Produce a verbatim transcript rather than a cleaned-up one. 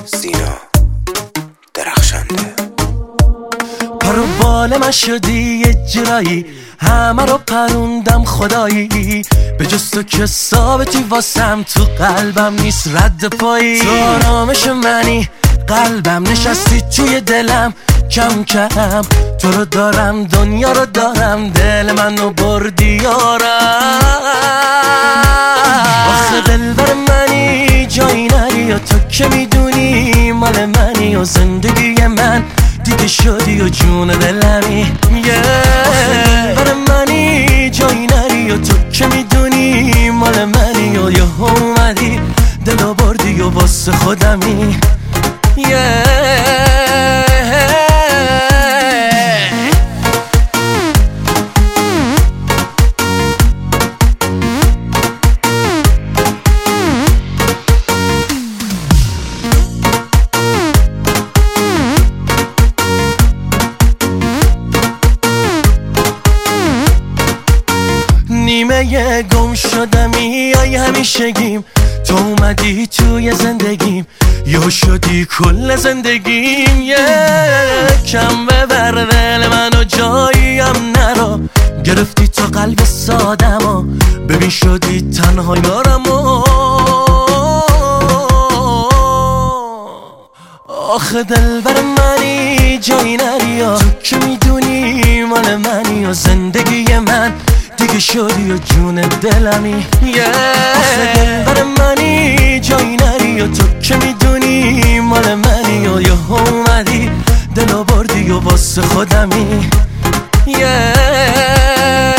سینا درخشنده. پرو بال من شدی یه جرایی، همه رو پروندم خدایی، به جز تو که ثابتی واسم، تو قلبم نیست رد پایی. تو آرامش منی، قلبم نشستی توی دلم، کم کم تو رو دارم، دنیا رو دارم، دل منو بردی یارم. آخه دلبر منی، جایی نری و تو که میدونی مال منی و زندگی من دیگه شدی و جون دلمی. yeah. آخه دلبر منی، جایی نری و تو که میدونی مال منی و یه اومدی دلو بردی و واسه خودمی. yeah. نیمه گم شدمی ای همیشگیم، تو اومدی توی زندگیم، یا شدی کل زندگیم. یکم ببر دل منو جاییم نرا، گرفتی تا قلب سادمو، ببین شدی تنها یارمو. آخه دلبر منی، جایی نری و تو که میدونی مال منی و زندگی من دیگه شدی و جون دلمی. yeah. آخه دلبر منی، جایی نری و تو که میدونی مال منی و یه اومدی دلو بردی و واسه خودمی. yeah.